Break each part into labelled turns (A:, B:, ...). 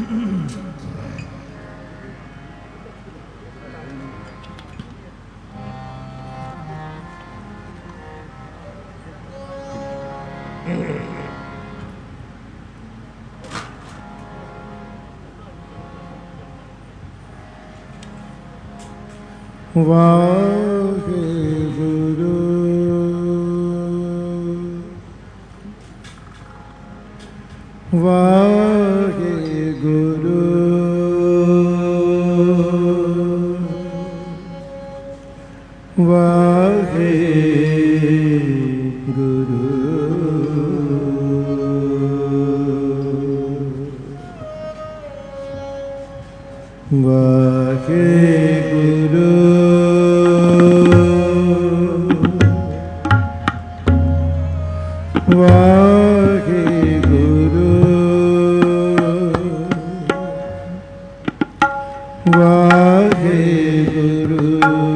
A: वाहेगुरु वाहेगुरु वाहेगुरु वाहेगुरु वाहेगुरु वाहेगुरु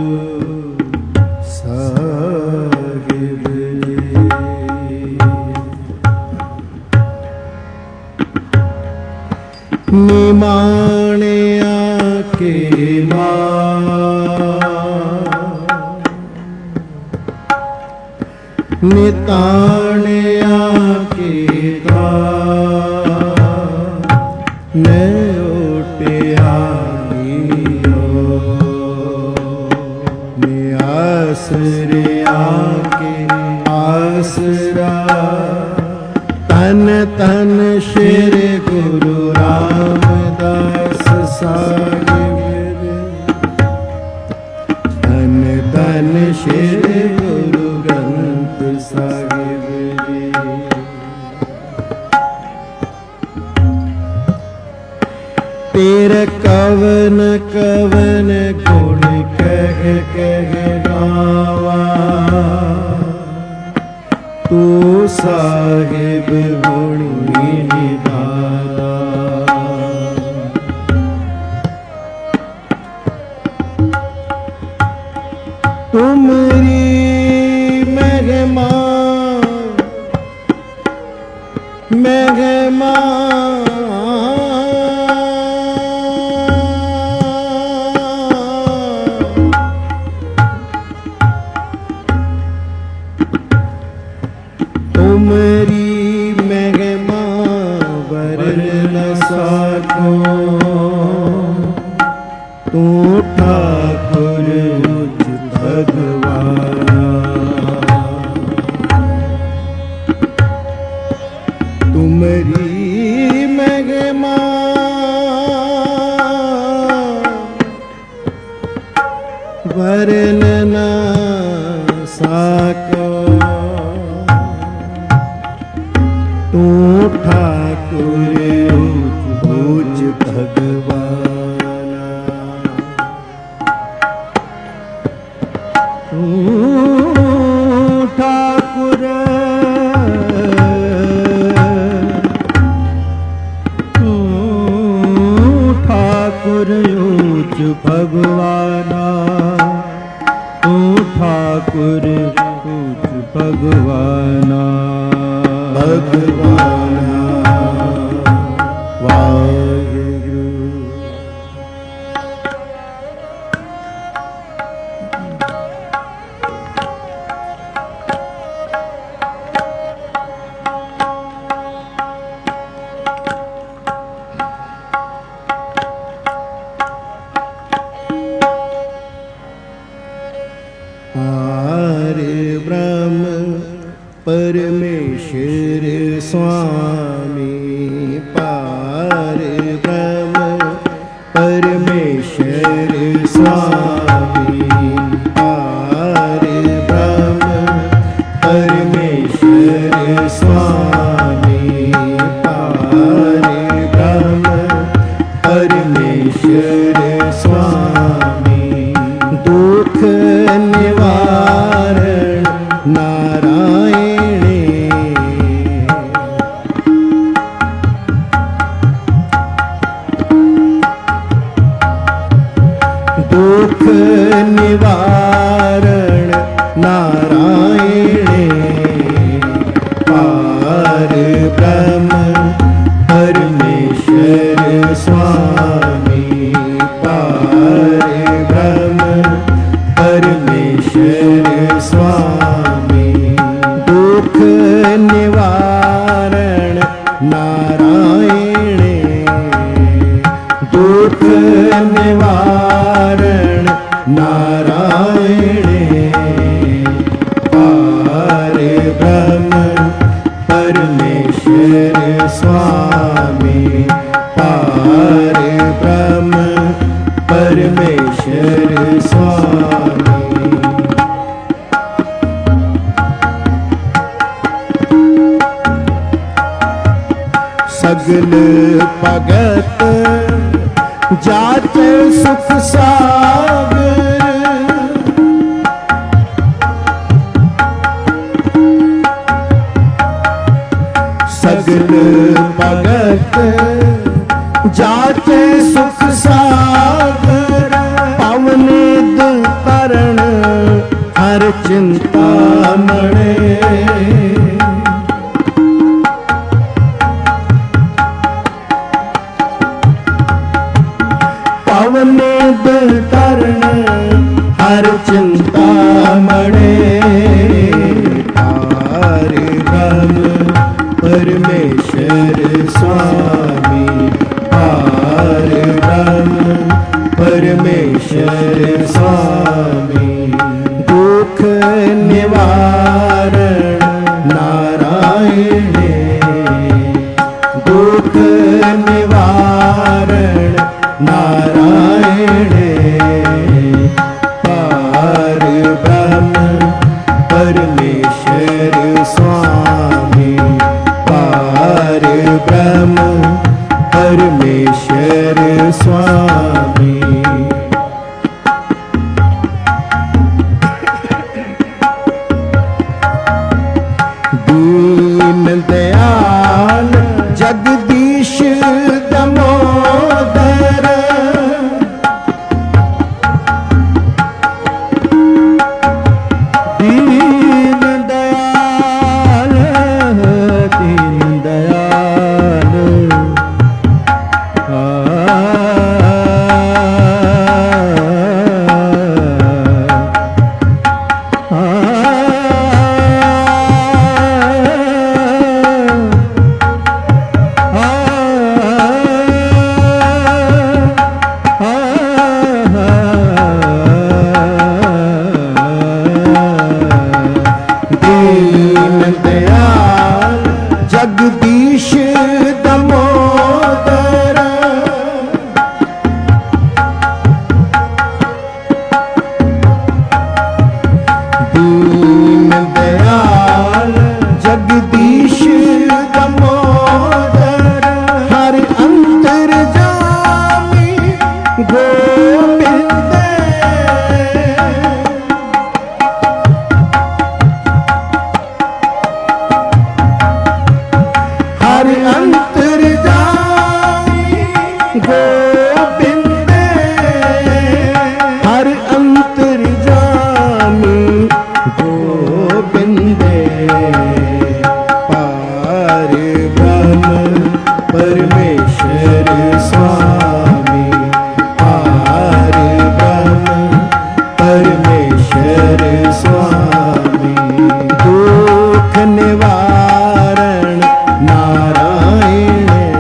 A: साहिब निमाणिया के निताणिया के ने उठिया ने आसरिया के आसरा तन तन श्री गुरु रामदास साहिब तन तन श्री गुरु ग्रंथ साहिब तेरे कवन कवन गुण कह कह गावा तू साहिब गुणी निधाना तुमरी महिमा महिमा तुमरी महिमा वरन न सको तू ठाकुर भगवान तुमरी महिमा वरन न सको तू ठाकुर भोज भगवान तू ठाकुर ठाकुर ऊच भगवाना तू ठाकुर ऊच भगवाना भगवाना वाहेगुरु ब्रह्म परमेश्वर स्वामी पार ब्रह्म परमेश्वर स्वामी पार ब्रह्म परमेश्वर स्वामी पार ब्रह्म परमेश्वर स्वामी दुख निवारण नारायणी दुख निवारण नारायणी पार ब्रह्म परमेश्वर नारायणे दुख निवारण नारायणे पारे ब्रह्म परमेश्वर स्वामी पारे ब्रह्म परमेश्वर स्वामी सगल भगत जाते सुख सागर सगल भगत जाते सुख सागर पवनिद करण हर चिंता मणे पवनिद करण हर चिंता मणे पारे ब्रह्म परमेश्वर स्वामी पारे ब्रह्म परमेश्वर स्वामी दुख निवारण नारायणे दुख निवारण नारायणे पार ब्रह्म परमेश्वर स्वामी पार ब्रह्म परमेश्वर स्वामी दीन दयाल जगदीश दमोदर दीन दयाल दीन दयाल जगदीश दमोदर दीन दयाल जगदीश दमोदर हर अंतर जामी गोविंद हर अंतर जामी गोविंद हर अंतर जामी गोविंद पार ब्रह्म परमेश्वर स्वामी पार ब्रह्म परमेश्वर स्वामी दुख निवारण नारायण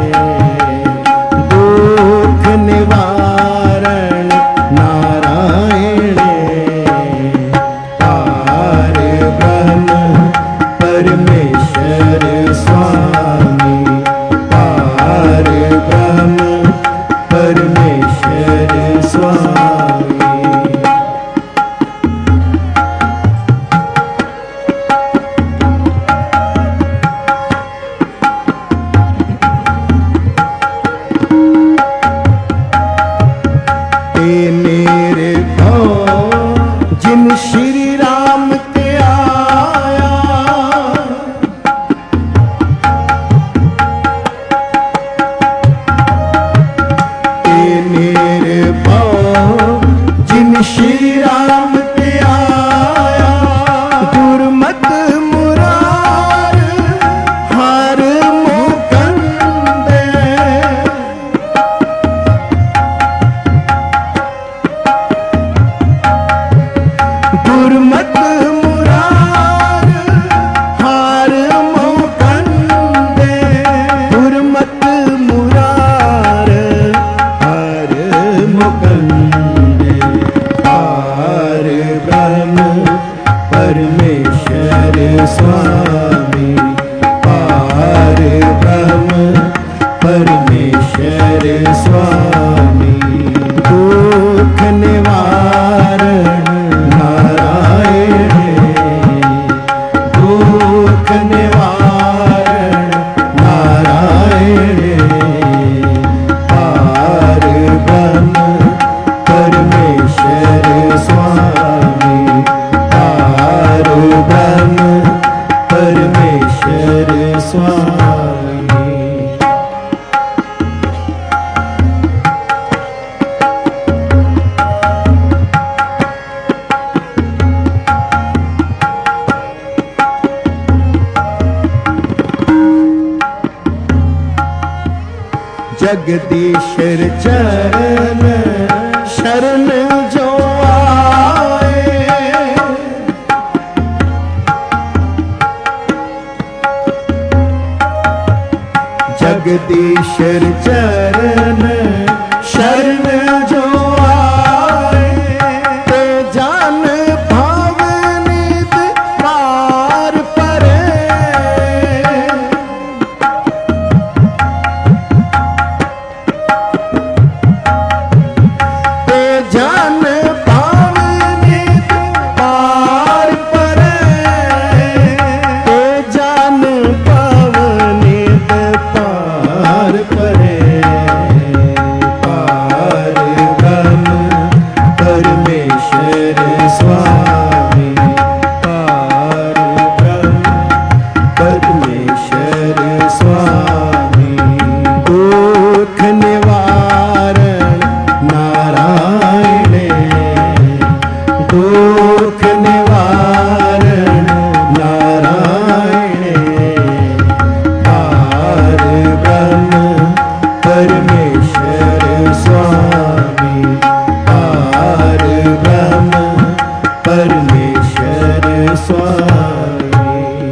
A: परमेश्वर स्वामी। दुख निवारण नारायण, दुख निवारण नारायण। पार ब्रह्म परमेश्वर स्वामी, पार ब्रह्म परमेश्वर स्वामी। जगदीश्वर चरण शरण जो आए, जगदीश्वर चरण शरण जो आए। ते जान भावनित पार परे, ते जान भावनित पार परे, ते जान भावनित पार परे। पार ब्रह्म परमेश्वर स्वामी, पार ब्रह्म परमेश्वर स्वामी। दुख निवारण नारायण, दुख निवारण नारायण। पार ब्रह्म परमेश्वर स्वामी, पार ब्रह्म परमेश्वर स्वामी।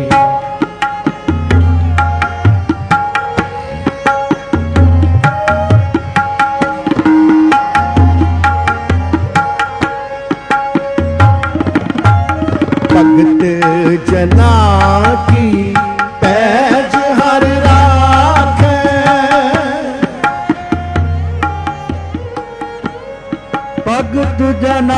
A: भगत जना की पैज हर राखे, भगत जना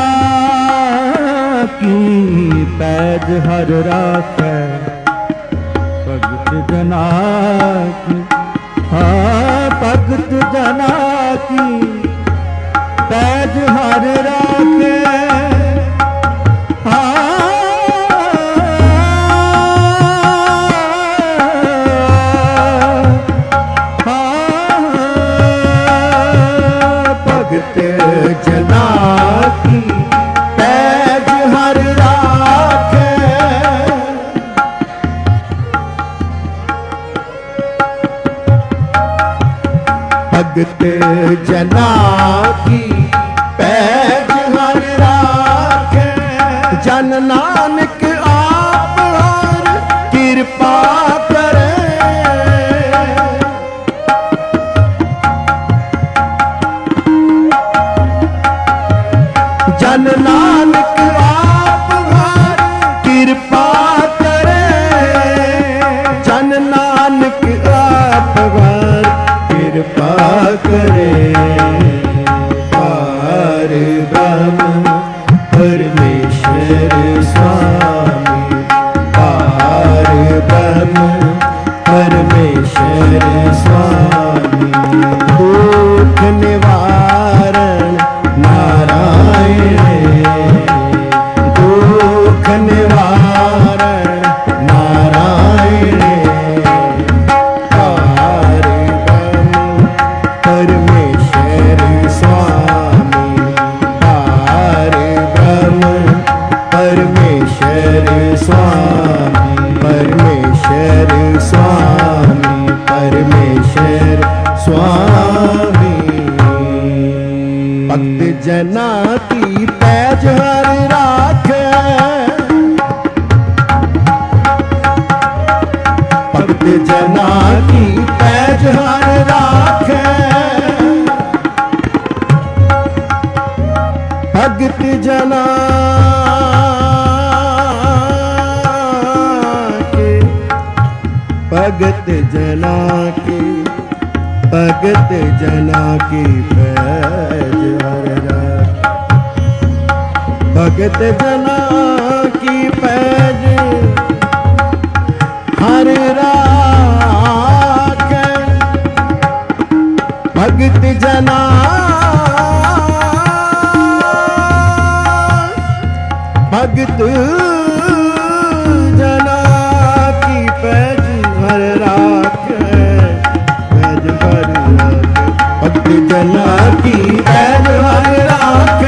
A: की पैज हर राखे। भगत जना की, हाँ भगत जना की पैज हर राखे। भगत जना की पैज हर राखे। भगत जना की पैज हर राखे। जन नानक आप हर कृपा करे, जन नानक आप हर कृपा करे। जन नानक आप हर कृपा करे। पार ब्रह्म परमेश्वर स्वामी, पार ब्रह्म परमेश्वर स्वामी। दुख निवारण नारायण, दुख निवारण नारायण। पार ब्रह्म परमेश्वर स्वामी, पार ब्रह्म परमेश्वर स्वामी। परमेश्वर स्वामी, परमेश्वर स्वामी। भक्त जना की पैज हर राखे। भक्त जना की पैज हर राखे। भक्त जना के, भगत जना के भगत जना की पैज हर राख। भगत जना की पैज हर राख। भगत जना भगत जना की पैज हर राख। पैज हर राख। भगत जना की पैज हर राख।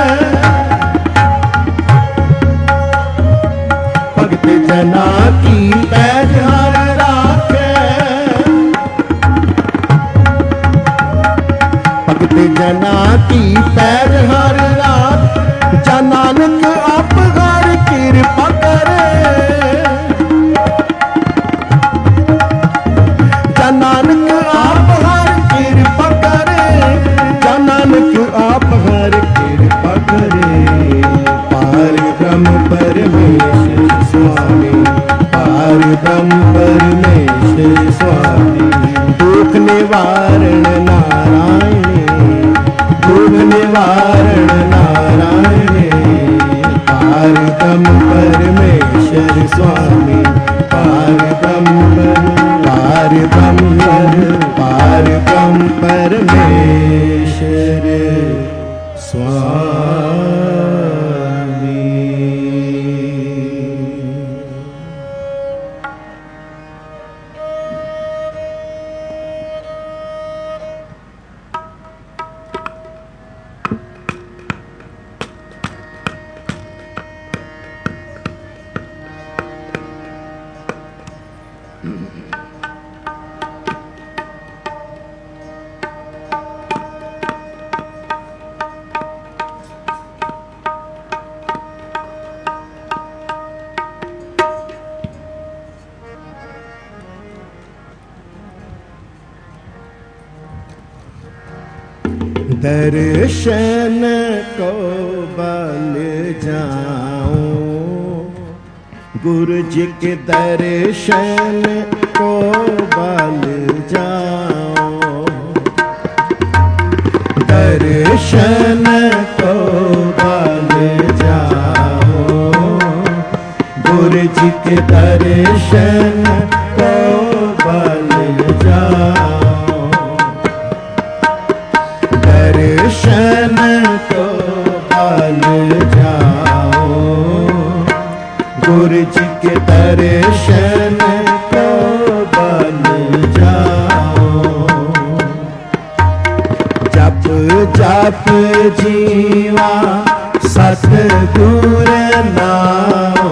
A: भगत जना की पैज हर राख। भगत जना की पैज हर राख। जा नानक आप हर कृपा करे। जा नानक आप हर कृपा करे। जा नानक आप हर कृपा करे। पार ब्रह्म परमेश्वर स्वामी। पार ब्रह्म परमेश्वर स्वामी। दुख निवारण नारायण। दुख निवारण नारायण। पार ब्रह्म परमेश्वर स्वामी। पार ब्रह्म पार ब्रह्म परमेश्वर स्वामी। दर्शन को बल जाऊं। गुरु जी के दर्शन को बल जाऊं। दर्शन को बल जाऊं। गुरु जी के दर्शन को बल जाऊं। दर्शन को बल जाओ। गुरु जी के दर्शन को बल जाओ। जप जप जीवा सतगुर नाम।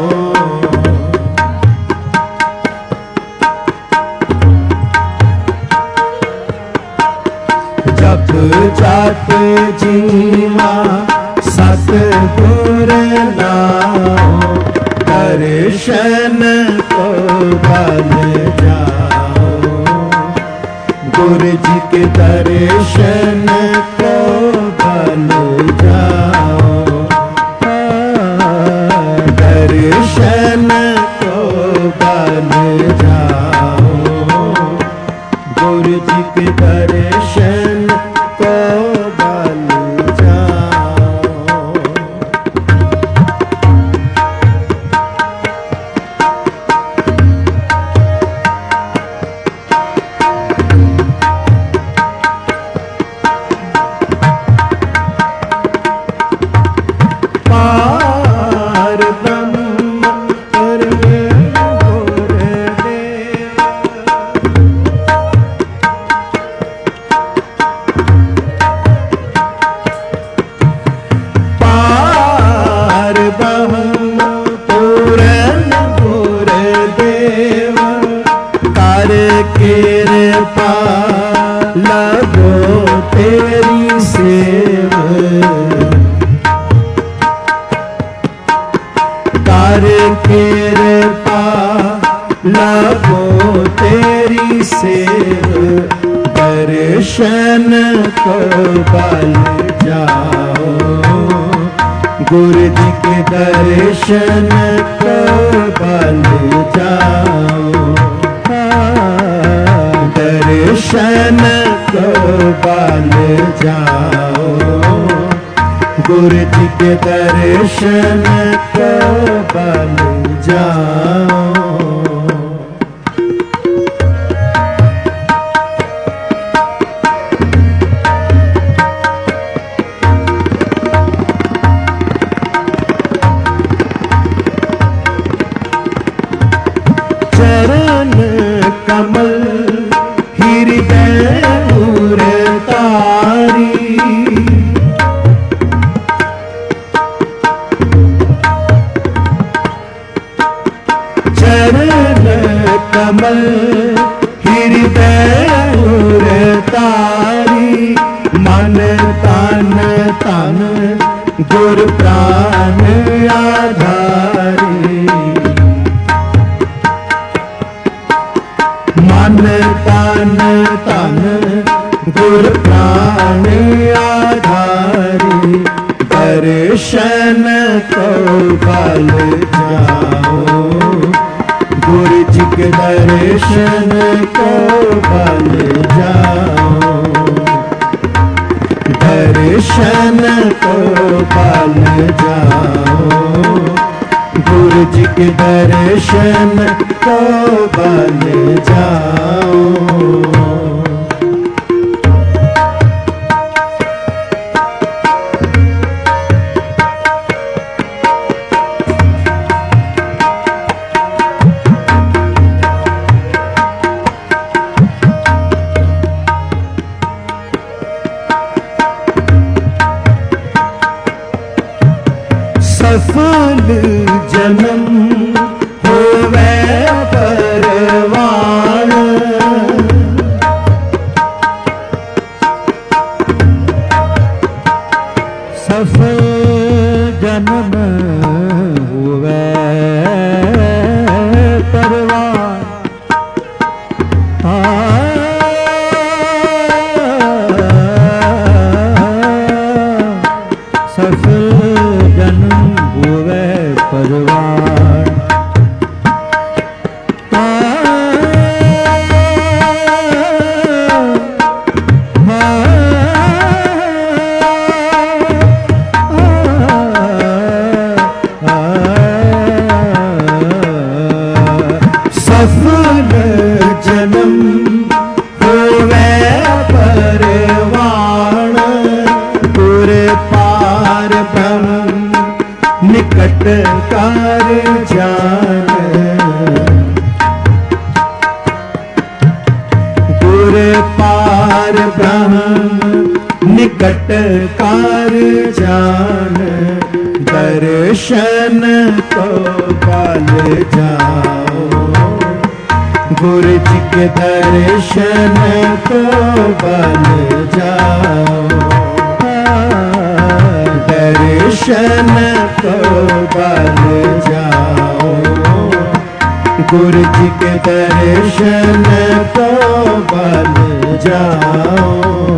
A: जप जप जीवा सतगुर नाम। दर्शन को बल जाओ। गुरु जी के दर्शन को बल जाओ। दर्शन को बल जाओ। गुरु जी के दर्शन को बल जाओ। पार ब्रह्म परमेश्वर देव। पार ब्रह्म पूरन गुरुदेव। कर कृपा लगो तेरी सेव। कर कृपा लगो तेरी सेव। दर्शन को बल जाओ। गुरु जी के दर्शन को बल जाओ। दर्शन को दर्शन को बल जाओ। चरण कमल हृदय उर तारी, चरण कमल हृदय उर तारी, मन तन तन गुर प्राण आधारी, मन तन तन गुर प्राण आधारी, दर्शन को बल जाओ। गुरु जी के दर्शन को बल जाओ, दर्शन को बल जाओ। गुरु जी के दर्शन को बल जाओ। सफल जन्म होवे परवान, सफल जन्म होवे परवान। सफल जन्म होवे परवान। सफल जन्म होवे परवान, गुर पार ब्रह्म निकट कार जान। गुर पार ब्रह्म निकट कार जान, दर्शन को बल जाओ। गुरु जी के दर्शन को बल जाओ, दर्शन को बल जाओ। गुरु जी के दर्शन को बल जाओ।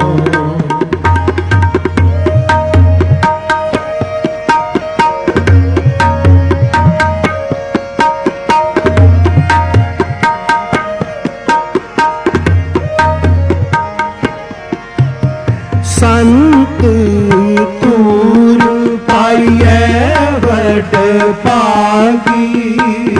A: संत तूर पाइए बड़ पागी,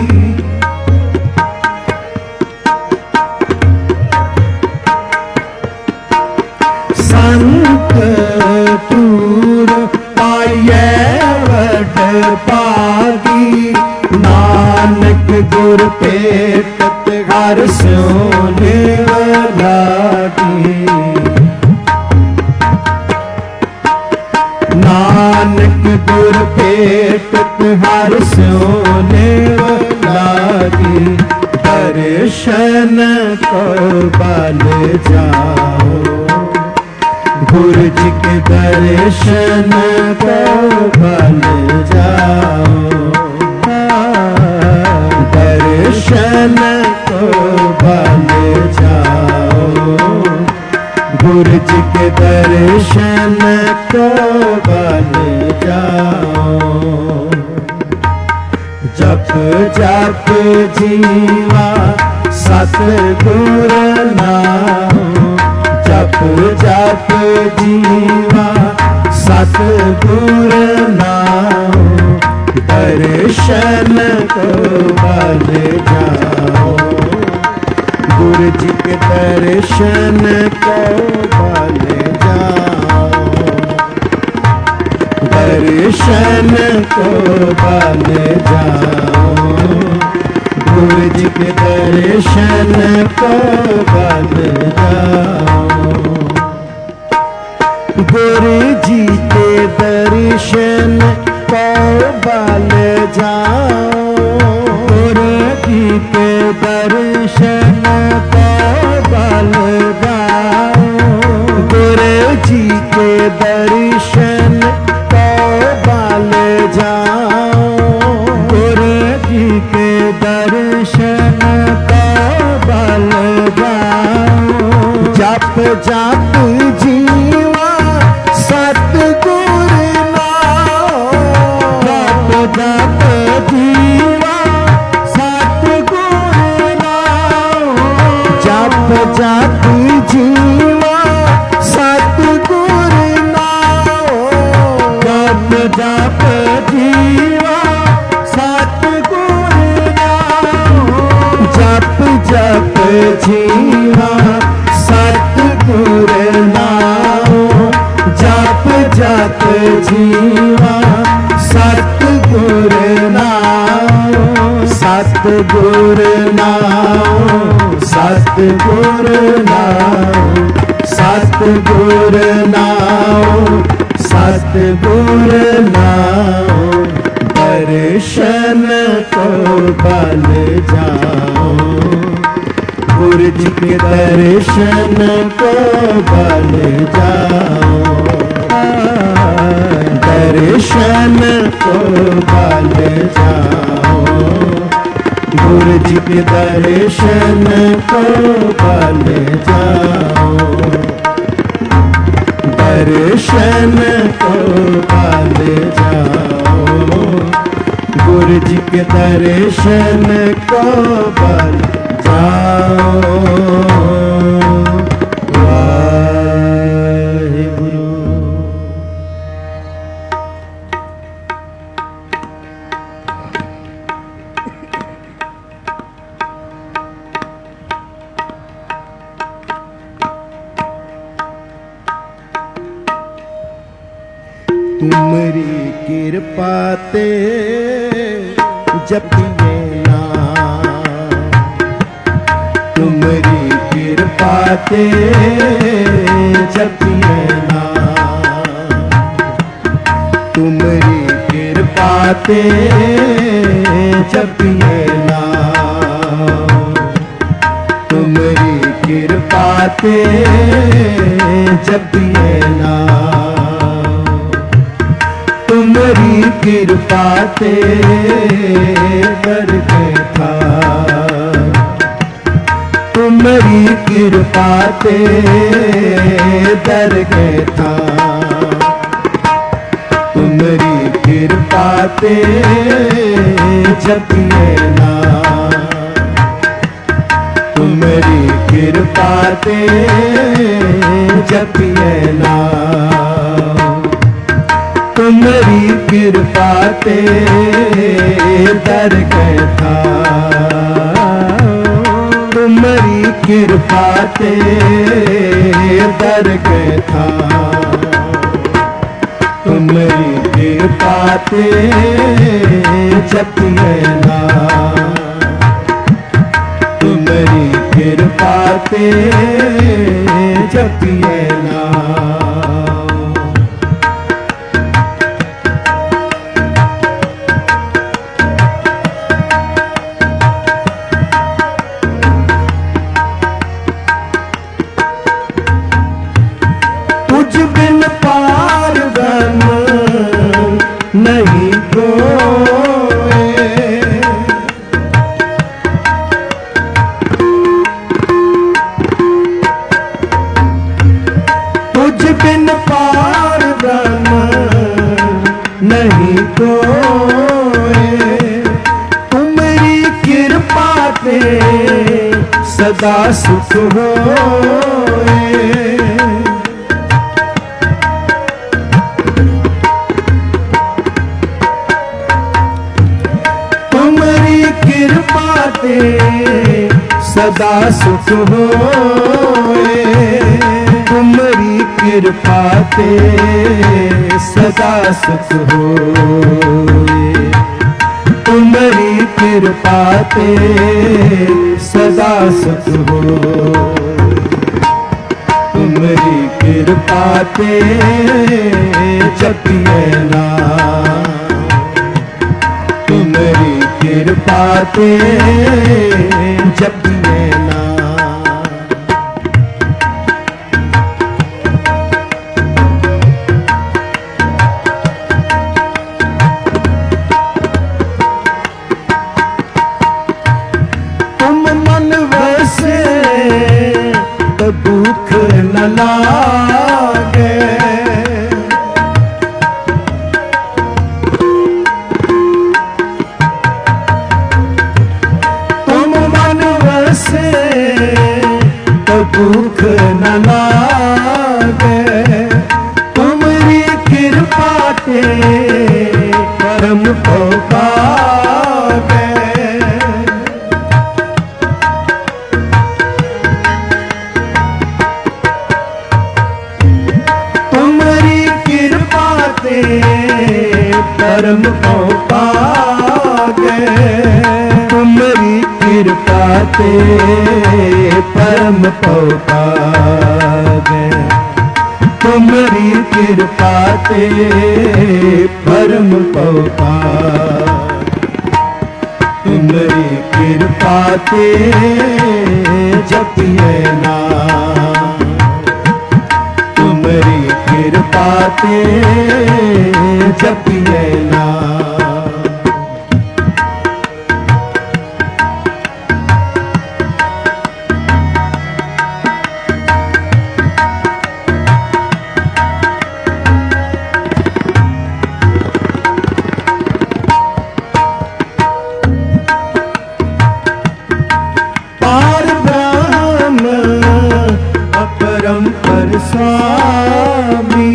A: संत तूर पाइए बड़ पागी। नानक गुर पेटत घर सोने लागी, नानक गुर पेटत हर सोने लागी। दर्शन को बल जाओ। गुरु जी के दर्शन को बल जाओ, दर्शन को बल जाओ। गुरु जी के दर्शन को बल जाओ। जप जप जीवा सतगुर नाम, जप जप जीवा सतगुर नाम। दर्शन को बल जाओ, गुरु जी के दर्शन को बल जाओ, दर्शन को बल जाओ, गुरु जी के दर्शन को बल जाओ, गुरु जी के दर्शन को बल जाओ, गुरु जी के दर्शन को बल जाओ, गुरु जी के दर्शन को बल जाओ, गुरु जी के दर्शन को बल जाओ, जप जप जीवा सतगुर नाम, जप जप जीवा सतगुर नाम, जप जप जीवा सतगुर नाम, जप जप जीवा सतगुर नाम, जप जप जीवा सतगुर नाम, जप जप जीवा सतगुर नाम, सतगुर नाम, सतगुर नाम, सतगुर नाम, सतगुर नाम, दर्शन को बल जाओ, गुरु जी के दर्शन को बल जाओ, दर्शन को बल जाओ, गुरु जी के दर्शन को बल जाओ, दर्शन को बल जाओ, गुरु जी के दर्शन को बल जाओ। वाहिगुरु। तुमरी कृपा ते जपिए नाम, तुमरी कृपा ते जपिए नाम, तुमरी कृपा ते जपिए नाम, तुमरी कृपा ते जपिए नाम, तुमरी कृपा ते करके था, तुमरी कृपा ते दरके था, तुमरी कृपा ते जपिए नाम, तुमरी कृपा ते जपिए नाम, तुमरी कृपा ते दरके था, तुमरी कृपा ते दरके था, तुमरी कृपा ते जपिए नाम, तुमरी कृपा ते जपिए नाम। तुझ बिन पार ब्रह्म नहीं कोई, तुझ बिन पार ब्रह्म नहीं कोई, तुमरी कृपा ते सदा सुख होए, सदा सुख होए। तुमरी कृपा ते सदा सुख होए। तुमरी कृपा ते सदा सुख होए। तुमरी कृपा ते जपिए नाम। तुमरी कृपा ते जपिए नाम। तुम मन वसे तो दुख न लागे। तुम मन वसे तो दुख न लागे। तुमरी कृपा ते परम पागे। परम पागे। तुमरी कृपा ते परम पागे। तुमरी कृपा ते परम पागे। तुमरी कृपा ते जपिए नाम। तुमरी कृपा ते जपिए नाम। पार ब्रह्म अपरंपर स्वामी।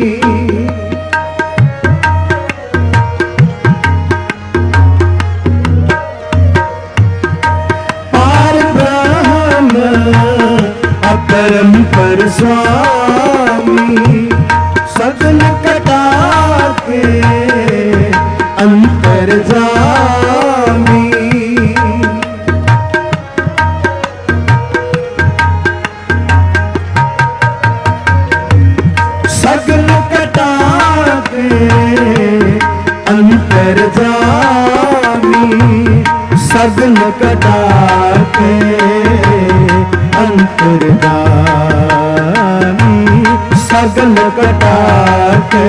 A: परम स्वामी सगल कटा के अंतर जामी। सगल कटा के अंतर जामी। सगल कटा के अंतर्यामी। सगल कटा के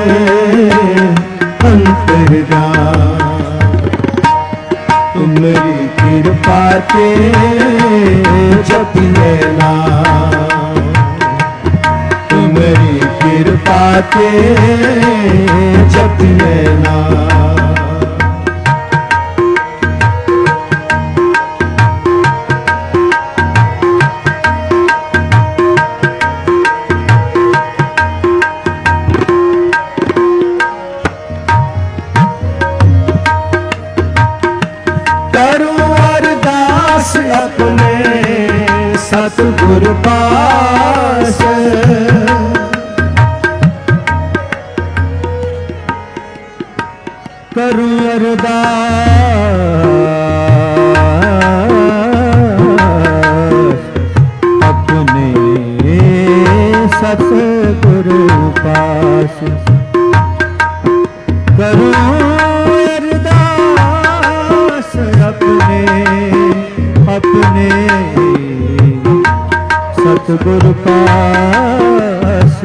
A: अंतर्यामी। तुमरी कृपा ते जपिए नाम। तुमरी कृपा ते जपिए नाम। अपने सतगुर पास। करूं अरदास अपने सतगुर पास। करूं अरदास अपने सतगुर पास।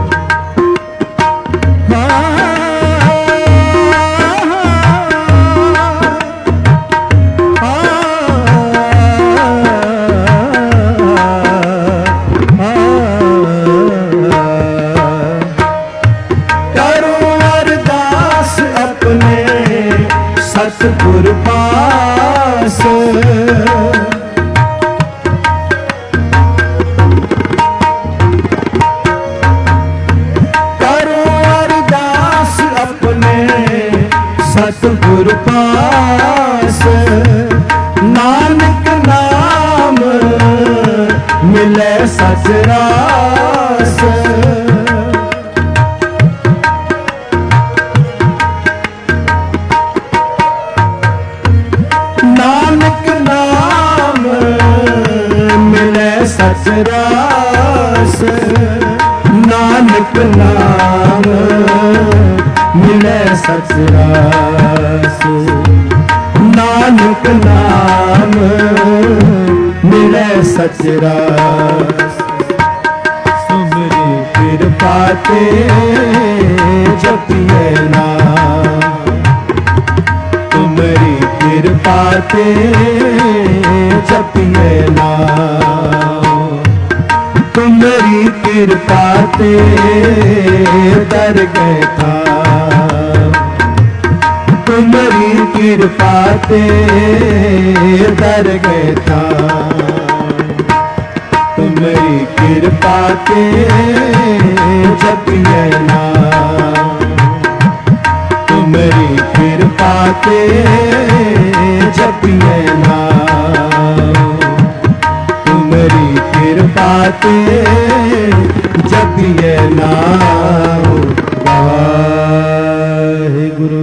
A: करूं अरदास अपने सतगुर पास। सतगुर पास नानक नाम सचरास। नानक नाम मिले सचरास। नानक नाम मिले सचरास। नानक नाम मिले सचरास। सुमरी कृपा ते जपिए नाम। तुमरी कृपा ते जपिए नाम। तुमरी कृपा ते दर गए था। तुमरी कृपा ते दर गए था। तुमरी कृपा ते जपिए नाम। तुमरी कृपा ते जपिए नाम। तुमरी कृपा ते जपिए नाम। वाहिगुरु।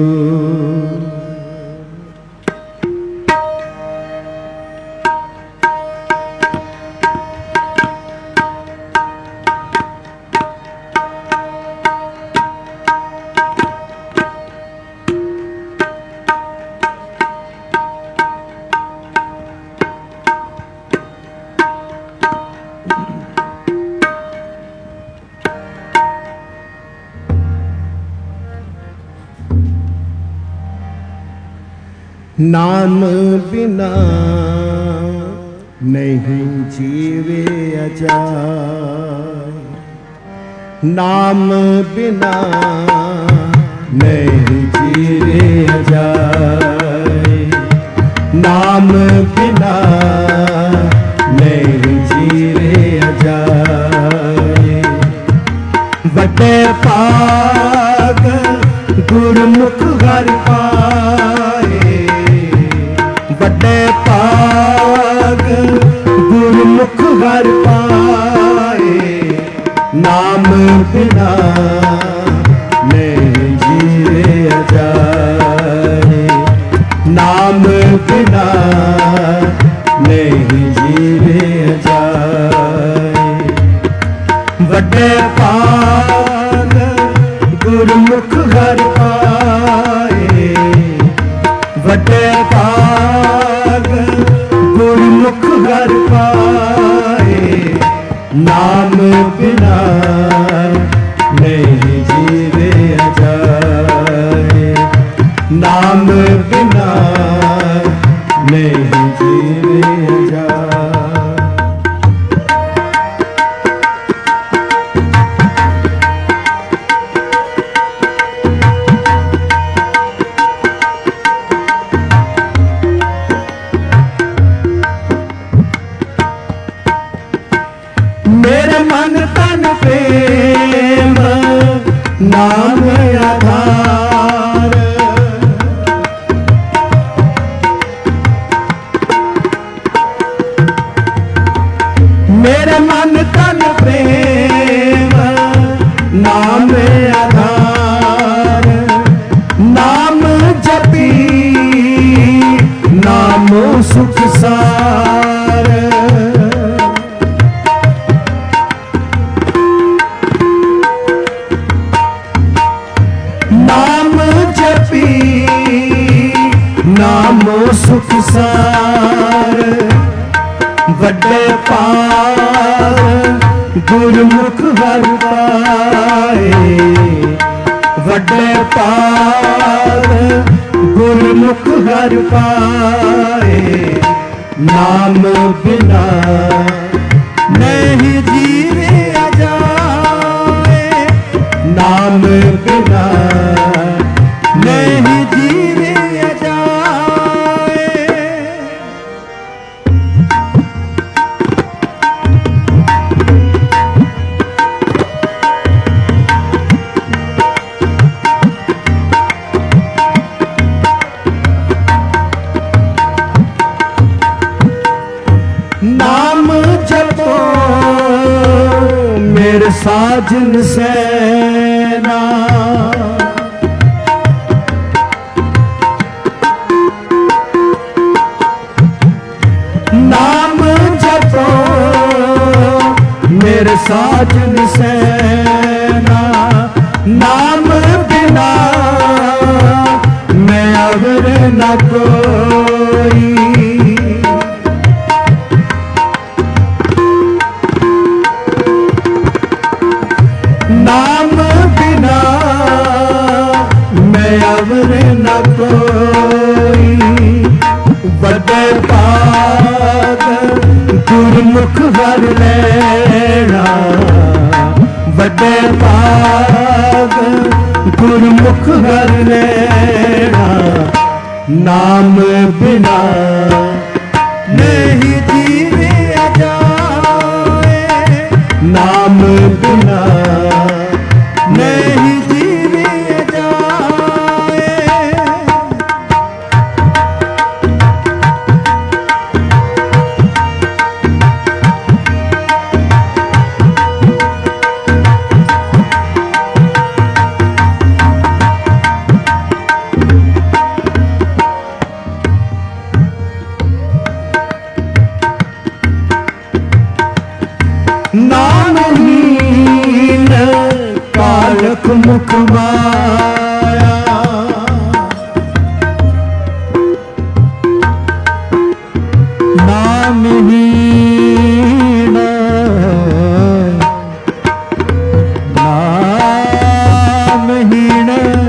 A: नाम बिना नहीं जीवे अजाय। नाम बिना नहीं जीवे अजाय। नाम बिना नहीं जीवे अजाय। बटे पाग गुरमुख हर पाए। बड़े पाग गुरमुख हर पाए। नाम बिना नहीं जीवे अजाए। नाम बिना नहीं जीवे अजाए। बड़े पाग गुरमुख हर पाए। बड़े पाग गुरमुख हर पाए। नाम बिना नहीं जीवे अजाए। नाम बिना नहीं जीवे अजाए। मेरे मन तन प्रेम नाम आधार। मेरे मन तन प्रेम नाम आधार। नाम जपी नाम सुख सार। नाम जपी नाम सुख सार। बड़े पार गुरमुख हर पाए। बड़े पार गुरमुख हर पाए। नाम बिना नहीं जीवे अजाए। नाम बिना नहीं जीवे अजाए। नाम जपो साजन सैना नाम जपो मेरे साजन सैना नाम बिना मैं अवर न कोई नाम बिना मैं अवर न कोई बड़े पाग गुरमुख हर लेना बड़े पाग गुरमुख हर लेना नाम बिना नहीं जीवे जाए नाम बिना नहीं जीवे जाए नामहीन कालक मुख माया नामहीन नामहीन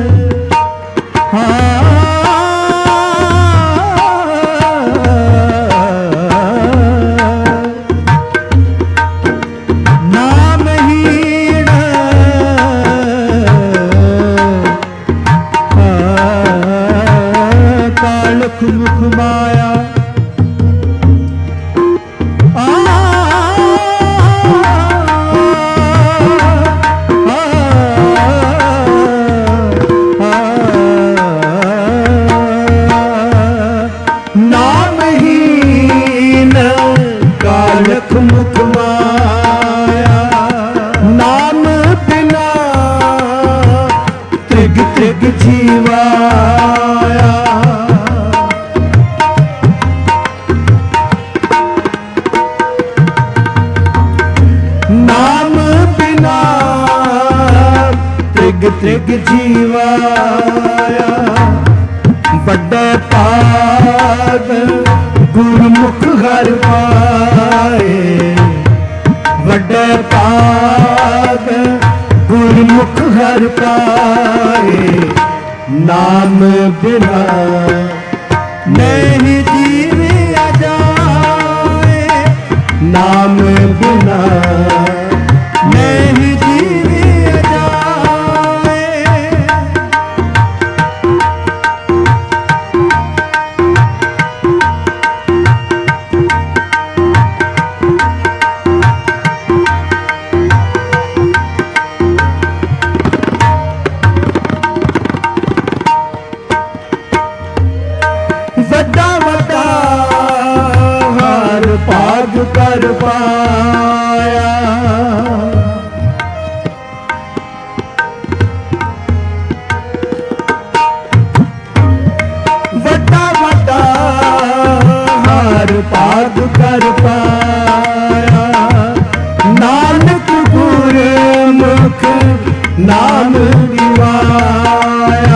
A: मुख माया नामहीन कालक मुख माया नाम बिना त्रिग त्रिग जीवाया नाम बिना त्रिग त्रिग जीवाया बड़े पाग गुरमुख हर पाए बड़े पाग गुरमुख हर पाए नाम बिना नहीं जीवे जाए नाम बिना नहीं जीवे जाए वड्डा वड्डा हार पाग कर पाया वड्डा वड्डा हार पाग कर पाया नानक गुरमुख नाम दिवाया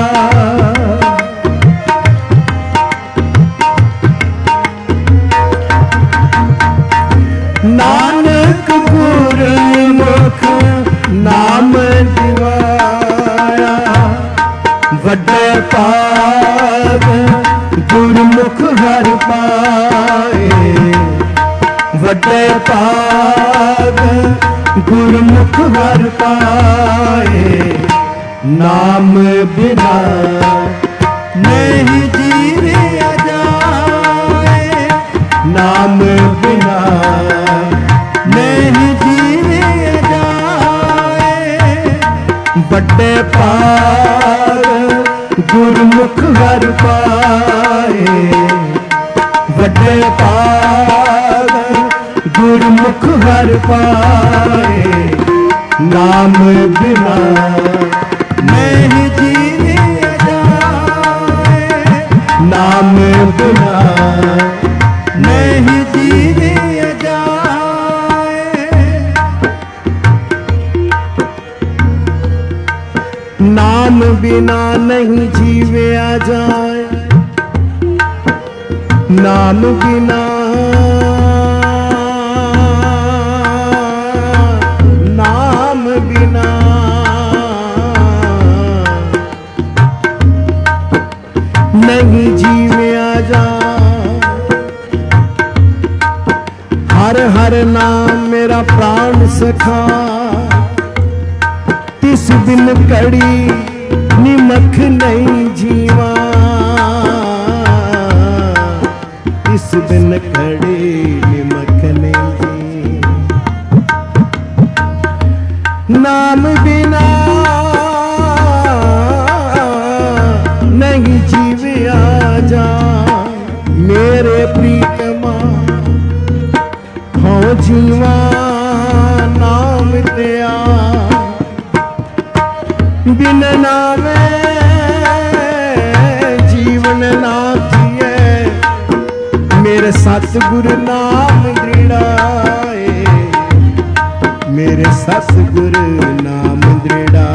A: नानक गुरमुख नाम दिवाया वड्डे पाग गुरमुख हर पाए वड्डे पाग गुरमुख हर पाए नाम बिना नहीं जीवे जाए नाम बिना नहीं जीवे जाए बड़े पाग गुरमुख हर पाए बड़े पाग गुरमुख हर पाए नाम बिना
B: नहीं जीविया जाए,
A: नाम बिना
B: नहीं जीविया जाए।
A: नाम बिना नहीं जीविया जाए, नाम बिना नाम बिना नहीं जीविया जाए। हर हर नाम मेरा प्राण सखा, तिस बिन कड़ी निमख नहीं जीवा, तिस बिन कड़ी निमख नहीं जीवा। नाम बिना नहीं जीविया जा, मेरे प्रीतमा हो जीवा नाम दिया। बिन नामे जीवन ना जिए, मेरे सतगुरु नाम दृढ़ाए, मेरे सतगुरु नाम दृढ़ा।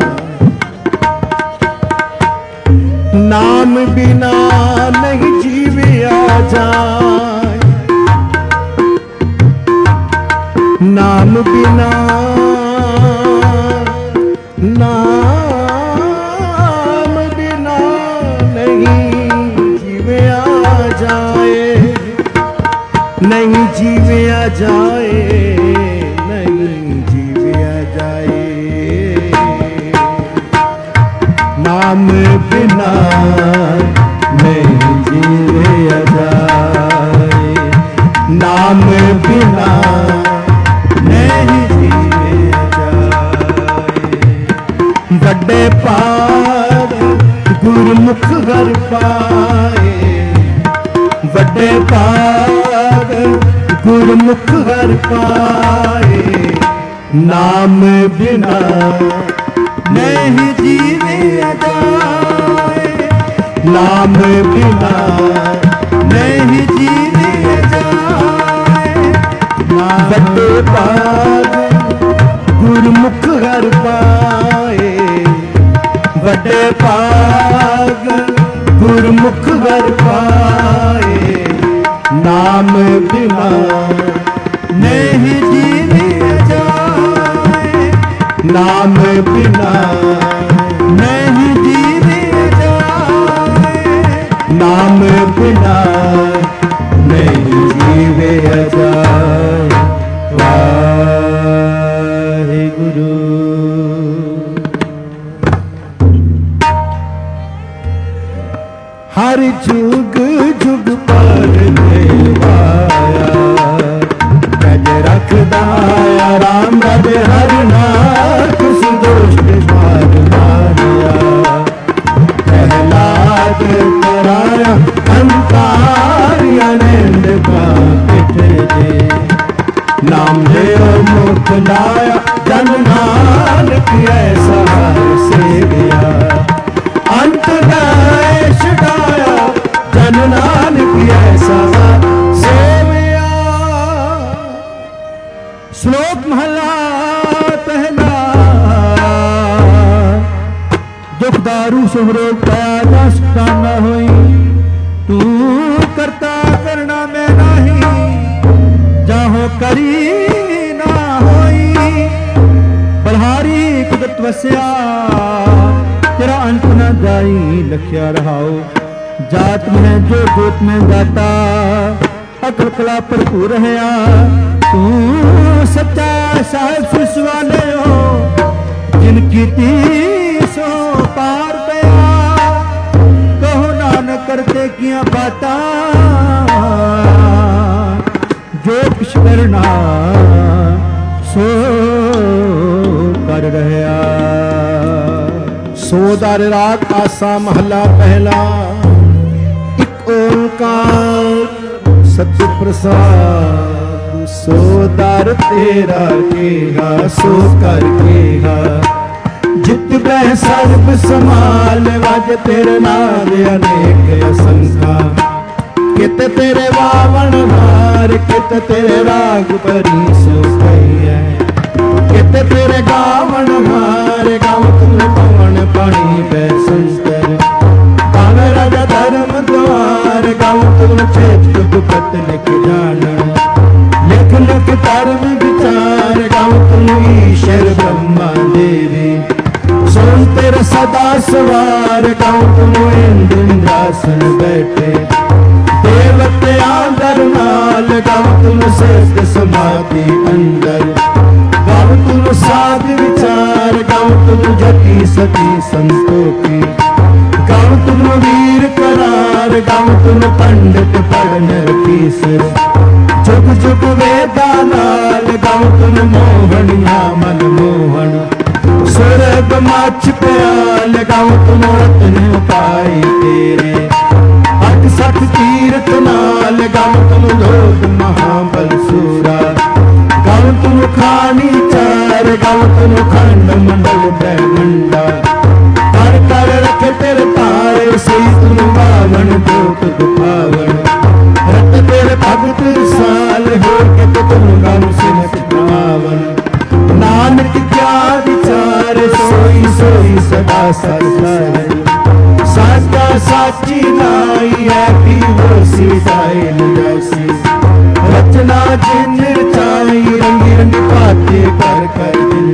A: नाम बिना नहीं जीविया जाए, नाम बिना नाम बिना नहीं जीविया जाए, नहीं जीविया जाए, नहीं जीविया जाए। नाम बिना नहीं जीविया जाए, नाम बिना
B: नहीं जीविया जाए।
A: बड़े पार गुरमुख हर पाए, बड़े पार गुरमुख हर पाए। नाम बिना
B: नहीं जीविया जाए,
A: नाम बिना
B: नहीं जीविया जाए।
A: बड़े पार गुरमुख हर पाए, बड़े पाग गुरमुख हर पाए। नाम बिना
B: नहीं जीविया जाए,
A: नाम बिना
B: नहीं जीविया जाए।
A: नाम बिना नहीं जीविया जाए। वाहिगुरु। हर जुग जुग पर देवाया, गज रखदाया राम गज हर नाथ, सुदुष्ट मार मारिया। प्रहलाद कराया अंतारिया नंद का पिठ दे, नाम देव मुख लाया जन नानक ऐसा से गया। अंत गाय छुड़ाया जन नानक ऐसा सेविया।
B: श्लोक महला पहला। दुख दारू सुभरोग पाया दस काना होई, तू करता करना में नहीं, जाहो करी ना होई। बलहारी कुदरत वस्या, तेरा अंत न जाई लखिया रहाओ। जात में जो गोत में गाता, अकल कला भरपूर रहा। तू सच्चा साहिब सुसवाले हो, जिनकी सो पार पया। कहो नानक करते किया बाता, जो कुछ करना सो कर रहा।
A: सो दर राग आसा महला पहला। एक ओंकार सत्य प्रसाद सो दर तेरा केहा सो कर केहा जित बह सर्ब समाल वज तेरे नाल अनेक असंखा कित तेरे वावण हार कित तेरे राग भरी सो कहिए कित तेरे गावण हार गाव तुम पवन पानी बैसंतर गाव राजा धर्म द्वार गाव तुम चेत गुप्त लिख जानन लिख लिख धर्म विचार गाव तुम ईश्वर ब्रह्मा देवी सोन तेरे सदा सवार गाव तुम इंद्रासन बैठे देवते आदर नाल गाव तुम सिद्ध समाधि अंदर गाव तुम साध विचार गाव तुम जति सती संतोखी गाव तुम वीर करार गाव तुम पंडित पढ़न तीसर जुग जुग वेदा नाल गाव तुम मोहनिया मन मोहन स्वर्ग माच प्याल गाव तुम रत्न पाई तेरे अठ सठ तीरथ नाल गाव तुम लोग महाबल सूरा गाव तुम खानी चार गाव तुम खंड मंडल ब्रह्मंडा कर कर रख तेरे तारे सही तुम बावन जोत दुखावन रत तेरे भगत साल हो के तुम गम सिमट पावन नानक क्या विचार सोई सोई सदा सरसाई साचा साची नाई है भी वो सीताई जैसी रचना जिन चाई रंगी रंगी बातें कर कर